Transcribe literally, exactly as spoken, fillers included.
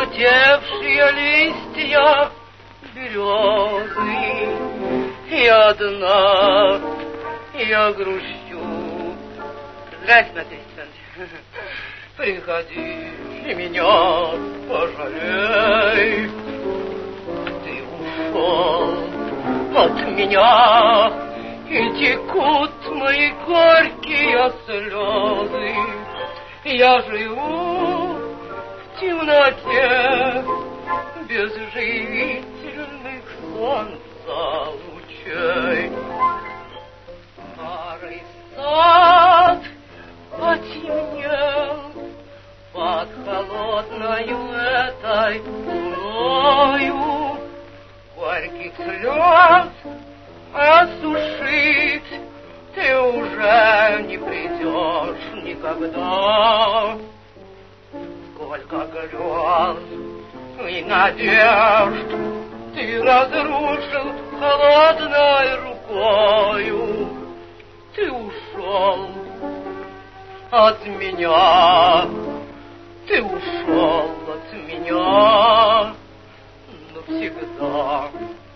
пожелтевшие листья березы. И одна я грущу. Здрасте, Матвей Александрович. Приходи и меня пожалей. Ты ушел от меня, и текут мои горькие слезы. Я живу в темноте без живительных солнца лучей. Старый сад потемнел под холодною этой луною. Горьких слез осушить ты уже не придешь никогда. Сколько грез и надежд ты разрушил холодной рукою. Ты ушел от меня, ты ушел от меня навсегда.